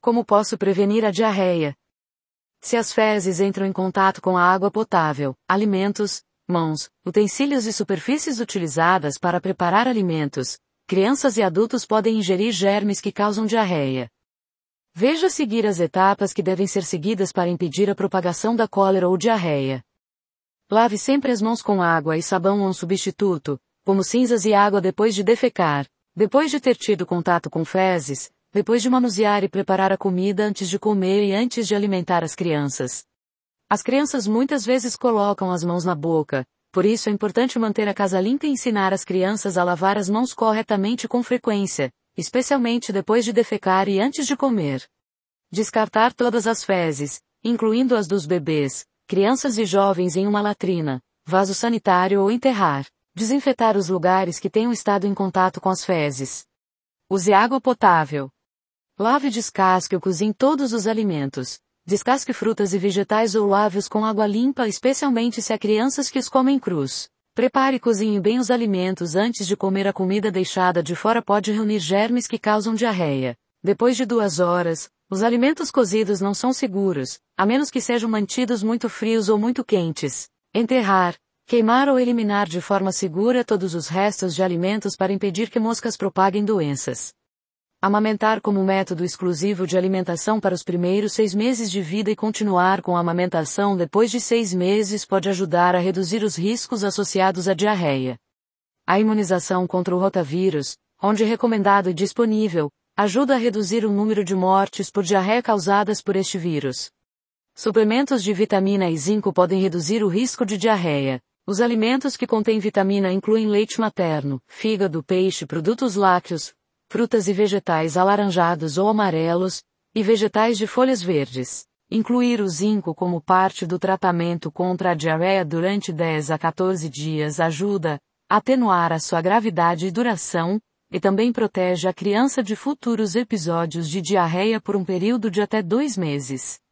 Como posso prevenir a diarreia? Se as fezes entram em contato com a água potável, alimentos, mãos, utensílios e superfícies utilizadas para preparar alimentos, crianças e adultos podem ingerir germes que causam diarreia. Veja a seguir as etapas que devem ser seguidas para impedir a propagação da cólera ou diarreia. Lave sempre as mãos com água e sabão ou um substituto, como cinzas e água depois de defecar, depois de ter tido contato com fezes, depois de manusear e preparar a comida antes de comer e antes de alimentar as crianças. As crianças muitas vezes colocam as mãos na boca, por isso é importante manter a casa limpa e ensinar as crianças a lavar as mãos corretamente com frequência, especialmente depois de defecar e antes de comer. Descartar todas as fezes, incluindo as dos bebês, crianças e jovens em uma latrina, vaso sanitário ou enterrar. Desinfetar os lugares que tenham estado em contato com as fezes. Use água potável. Lave e descasque ou cozinhe todos os alimentos. Descasque frutas e vegetais ou lave-os com água limpa, especialmente se há crianças que os comem crus. Prepare e cozinhe bem os alimentos antes de comer. A comida deixada de fora pode reunir germes que causam diarreia. Depois de 2 horas, os alimentos cozidos não são seguros, a menos que sejam mantidos muito frios ou muito quentes. Enterrar. Queimar ou eliminar de forma segura todos os restos de alimentos para impedir que moscas propaguem doenças. Amamentar como método exclusivo de alimentação para os primeiros 6 meses de vida e continuar com a amamentação depois de 6 meses pode ajudar a reduzir os riscos associados à diarreia. A imunização contra o rotavírus, onde recomendado e disponível, ajuda a reduzir o número de mortes por diarreia causadas por este vírus. Suplementos de vitamina e zinco podem reduzir o risco de diarreia. Os alimentos que contêm vitamina incluem leite materno, fígado, peixe, produtos lácteos, frutas e vegetais alaranjados ou amarelos, e vegetais de folhas verdes. Incluir o zinco como parte do tratamento contra a diarreia durante 10 a 14 dias ajuda a atenuar a sua gravidade e duração, e também protege a criança de futuros episódios de diarreia por um período de até 2 meses.